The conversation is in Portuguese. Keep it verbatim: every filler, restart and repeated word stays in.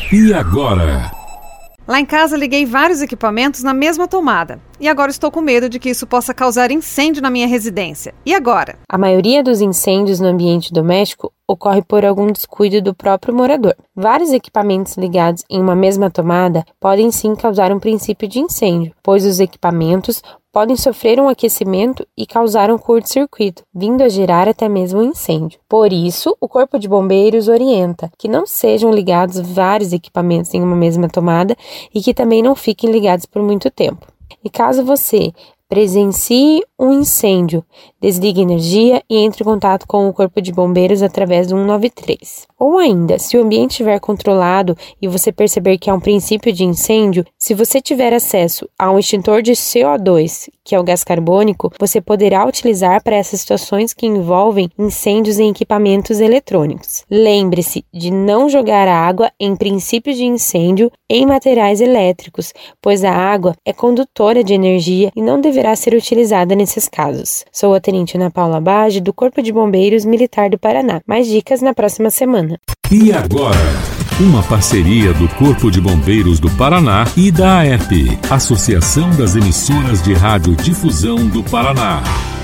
E agora? Lá em casa liguei vários equipamentos na mesma tomada. E agora estou com medo de que isso possa causar incêndio na minha residência. E agora? A maioria dos incêndios no ambiente doméstico ocorre por algum descuido do próprio morador. Vários equipamentos ligados em uma mesma tomada podem sim causar um princípio de incêndio, pois os equipamentos podem sofrer um aquecimento e causar um curto-circuito, vindo a gerar até mesmo um incêndio. Por isso, o Corpo de Bombeiros orienta que não sejam ligados vários equipamentos em uma mesma tomada e que também não fiquem ligados por muito tempo. E caso você presencie um incêndio, desligue a energia e entre em contato com o Corpo de Bombeiros através do um nove três. Ou ainda, se o ambiente estiver controlado e você perceber que há um princípio de incêndio, se você tiver acesso a um extintor de C O dois, que é o gás carbônico, você poderá utilizar para essas situações que envolvem incêndios em equipamentos eletrônicos. Lembre-se de não jogar água em princípios de incêndio em materiais elétricos, pois a água é condutora de energia e não deverá ser utilizada nesses casos. Sou a Tenente Ana Paula Bage, do Corpo de Bombeiros Militar do Paraná. Mais dicas na próxima semana. E agora? Uma parceria do Corpo de Bombeiros do Paraná e da A E P, Associação das Emissoras de Rádio Difusão do Paraná.